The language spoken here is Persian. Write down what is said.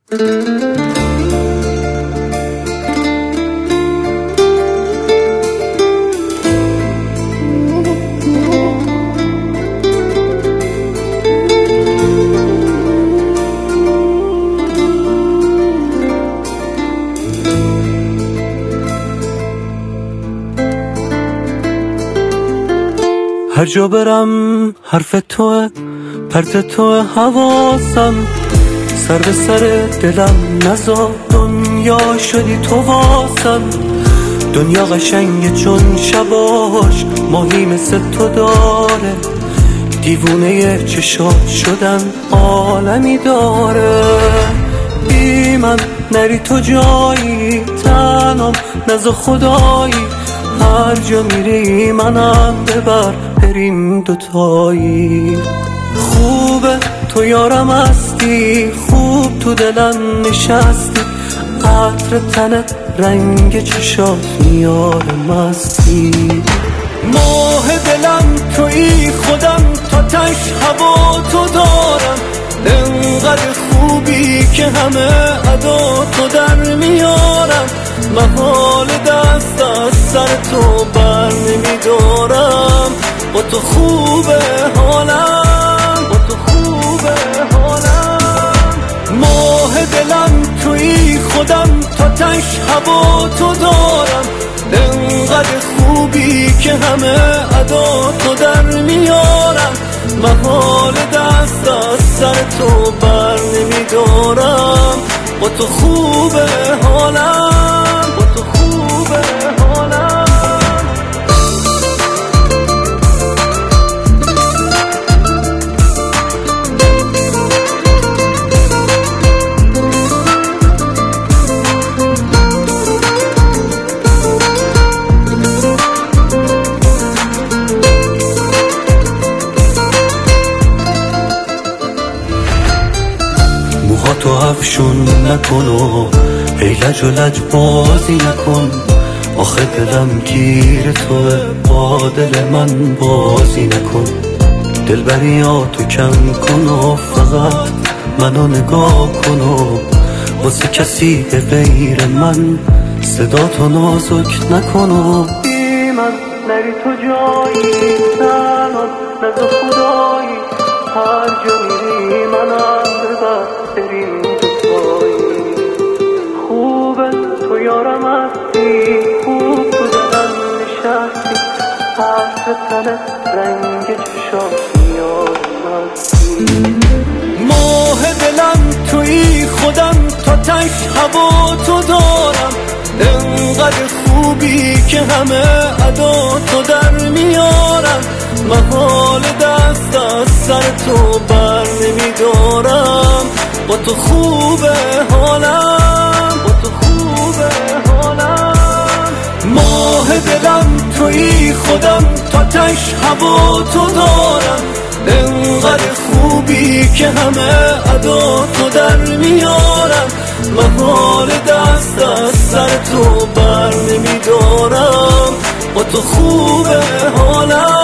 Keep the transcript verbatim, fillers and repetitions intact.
هر جا برم حرف توه، پرت توه حواسم، سر به سر دلم نزا، دنیا شدی تو واسم. دنیا قشنگه چون شباش ماهی مثل تو داره، دیوونه چشات شدن عالمی داره. بی من نری تو جایی، تنم نزا خدایی، هر جا میری منم ببر بریم دوتایی. خوبه تو یارم هستی، خوب تو دلم نشستی، عطر تنت رنگ چشات میاره مستی. ماه دلم تویی، خودم تا تش هوا تو دارم، انقدر خوبی که همه ادا تو در میارم. محال دست از سر تو بر نمیدارم، با تو خوبه حالم، با تو خوبه حالم. ماه دلم تویی، خودم تا تش هوا تو دارم، انقدر خوبی که همه ادا تو در میارم. محال دست از سر تو بر نمیدارم، با تو خوبه حالم، با تو خوبه حالم. تو افشون نکن و ای لج و لج بازی نکن، آخه دلم گیر توه، با دل من بازی نکن. دلبریاتو کم کن و فقط منو نگاه کن و واسه کسی به غیر من صداتو نازک نکن. و بی من نری تو جایی، تنم نزا خدایی، هر جا میری منم ببر بریم دوتایی. خوبه تو یارم هستی، خوب تو دلم نشستی، عطر تنت رنگ چشات میاره مستی. ماه دلم تویی، خودم تا تش هوا تو دارم، انقدر خوبی که همه ادا تو در میارم. محال دست از سر تو بر نمیدارم، با تو خوبه حالم، با تو خوبه حالم. ماه دلم تویی، خودم تا تش هوا تو دارم، انقدر خوبی که همه ادا تو در میارم. محال دست از سر تو بر نمیدارم، با تو خوبه حالم.